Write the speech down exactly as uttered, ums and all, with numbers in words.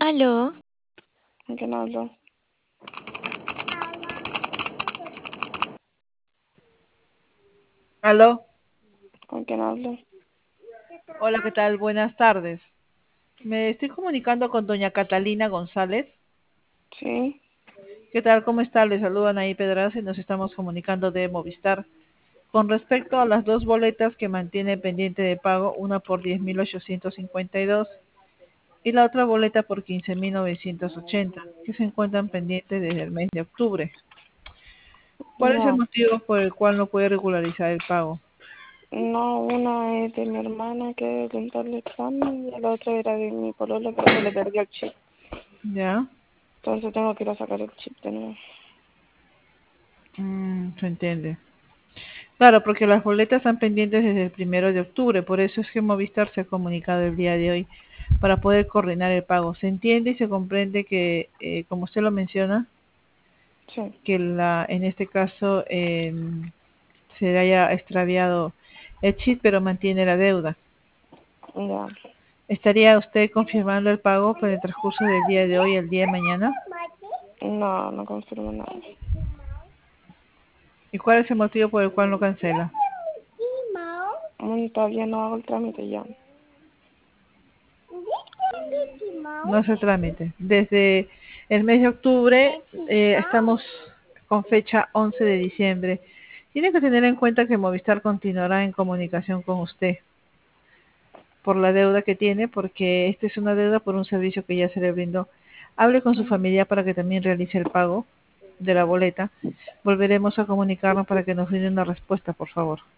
Aló, ¿Con quién hablo? Aló, ¿Con quién hablo? hola, ¿qué tal? Buenas tardes. Me estoy comunicando con doña Catalina González. Sí, ¿Qué tal? ¿Cómo está? Le saludan ahí Pedraza y nos estamos comunicando de Movistar. Con respecto a las dos boletas que mantiene pendiente de pago, una por diez mil ochocientos cincuenta y dos y la otra boleta por quince mil novecientos ochenta, que se encuentran pendientes desde el mes de octubre. ¿Cuál es el no, motivo por el cual no puede regularizar el pago? no, una es de mi hermana que le entró el examen y la otra era de mi polola pero se le perdió el chip. ¿Ya? Entonces tengo que ir a sacar el chip de nuevo. Mm, se entiende. Claro, porque las boletas están pendientes desde el primero de octubre, por eso es que Movistar se ha comunicado el día de hoy para poder coordinar el pago. Se entiende y se comprende que, eh, como usted lo menciona, Sí, que la, en este caso eh, se le haya extraviado el chip, pero mantiene la deuda. ya. ¿Estaría usted confirmando el pago por el transcurso del día de hoy y el día de mañana? No, no confirmo nada. ¿Y cuál es el motivo por el cual no cancela? Mm, Todavía no hago el trámite ya. No hace trámite. Desde el mes de octubre eh, estamos con fecha once de diciembre. Tiene que tener en cuenta que Movistar continuará en comunicación con usted por la deuda que tiene, porque esta es una deuda por un servicio que ya se le brindó. Hable con su Mm, familia para que también realice el pago de la boleta. Volveremos a comunicarnos para que nos brinde una respuesta, por favor.